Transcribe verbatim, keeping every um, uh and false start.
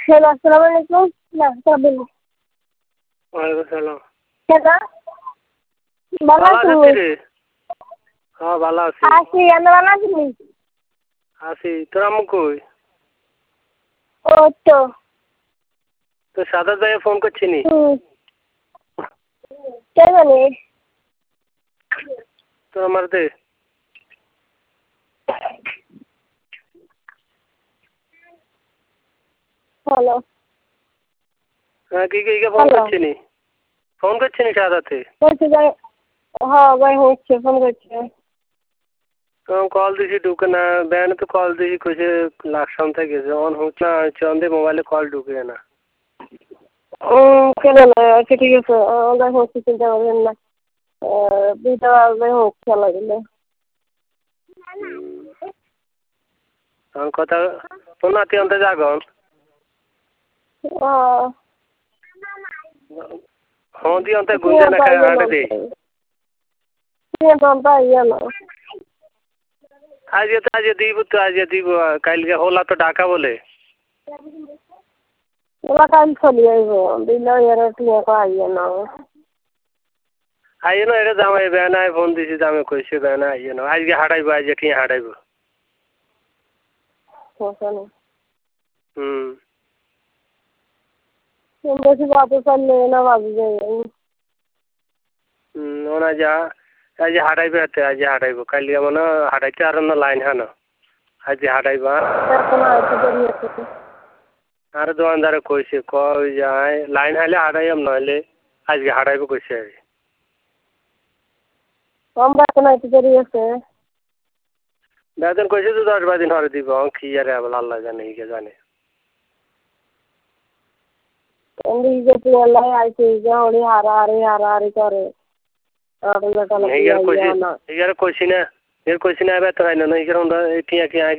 Hello अस्सलाम वालेकुम। ना क्या बोलूं? वालेकुम सलाम। কেডা? ভালো ভালো আছো? আছিস রে? হ্যাঁ ভালো আছি। আছি, আমি ভালো আছি। আছি। তোর আম্মু কই? ও তো তোর সাদাত ভাইয়া ফোন করছিনি? হুম কে জানে? তোর আমার দে। হ্যালো হ্যাঁ কি কি ফোন হ্যালো করছিনি? ফোন করছিনি সাদাতে? বলছি ভাই, হ্যাঁ ভাই হচ্ছে ফোন করছে। তো কল দিছি ঢুকে না, ব্যানে তো কল দিছি কইছে লাকসাম থেকে গেছে অন হচ্ছে না চন্দে মোবাইলে কল ঢুকে না। ও কেন না? আচ্ছা ঠিক আছে, আমাদের হচ্ছে, চিন্তা করবেন না। দুইটা বাজে হোক খেলা গেলে। তখন কথা তোর নাতি অন্তে জাগন হ্যাঁ দি অন্তে গুঞ্জে না খায় হাঁটে দে। আজকে তো আজকে দিব তো আজকে দিব কালকে হোলা তো ঢাকা বলে। ওলা কাল চলি আইব দিলে এর টিয়া কো আইয়া না। আইয়ে না এটা জামাই বেনায় ফোন দিছি জামাই কইছে বেনা আইয়ে না আজকে হাঁটাইবো আজকে টিয়া হাঁটাইবো। হুম বেশি বাবু চললে না বাবু যাই। হুম ওনা যা আজ হাঁটাইবে হাতে আজ হাঁটাইবো কালকে মনে হাঁটাইতে আর না লাইন হানো আজ হাঁটাইবা আর দোকানদারে কইছে কই যায় লাইন হাইলে হাঁটাইম নইলে আজকে হাঁটাইবো কইছে। আমরা তো নাই দেরি আছে। বেতন কইছে তো দশ বারো দিন হরে দিব কি আরে আল্লাহ জানে কি জানে। কইছি না এর কইছি না এবার তো হয় না এর টিয়া কি